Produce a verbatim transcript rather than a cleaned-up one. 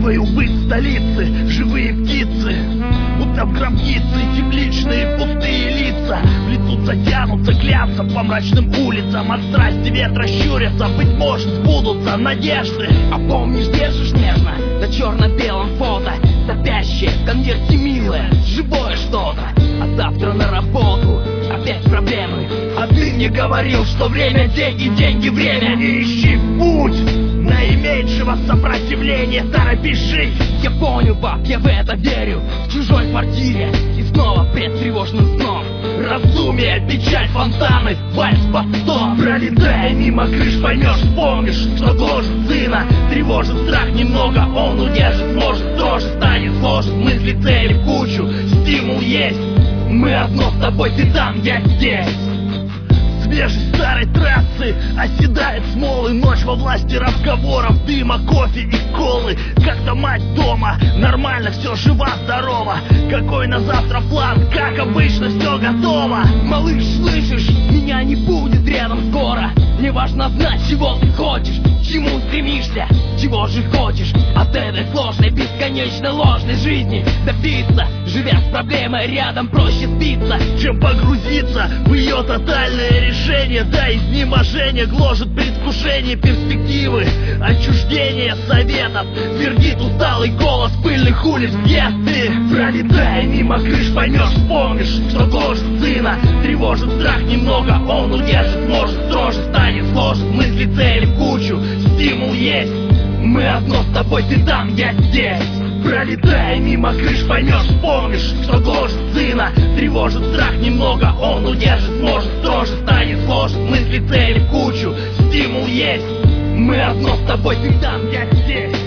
Рассчитываю быть в столице, живые птицы, будто в гробнице, тепличные пустые лица. В лицу затянутся глянцем по мрачным улицам. От страсти ветра щурятся, быть может сбудутся надежды. А помнишь, держишь нежно на черно-белом фото сопящее в конверте милое, живое что-то. А завтра на работу опять проблемы. А ты мне говорил, что время деньги, деньги время. Не ищи путь наименьшего сопротивления, торопись жить. Я понял, пап, я в это верю. В чужой квартире и снова пред тревожным сном. Раздумие, печаль, фонтаны, вальс под стол. Пролетая мимо крыш, поймешь, вспомнишь, что гложет сына. Тревожит страх немного, он удержит, сможет, тоже станет сложен. Мысли, цели в кучу, стимул есть. Мы одно с тобой, ты там, я здесь. Свежей старой трассы оседает смолы. Ночь во власти разговоров, дыма, кофе и колы. Как-то мать дома, нормально, все жива-здорова. Какой на завтра план, как обычно, все готово. Малыш, слышишь, меня не будет рядом скоро. Мне важно знать, чего ты хочешь, к чему стремишься, чего же хочешь от этой сложной, бесконечно ложной жизни добиться. Живя с проблемой рядом, проще спиться, чем погрузиться в ее тотальное решение. Да, изнеможение гложет предвкушение перспективы, отчуждение советов. Твердит усталый голос пыльных улиц, где ты? Пролетая мимо крыш, поймешь, вспомнишь, что гложет сына. Тревожит страх немного, он удержит, может, строже станет сложен. Мысли, цели в кучу, стимул есть. Мы одно с тобой, ты там, я здесь. Пролетая мимо крыш, поймешь, вспомнишь, что гложет сына. Тревожит страх немного, он удержит, может, строже станет сложен. Мысли, цели в кучу, стимул есть. Мы одно с тобой, ты там, я здесь.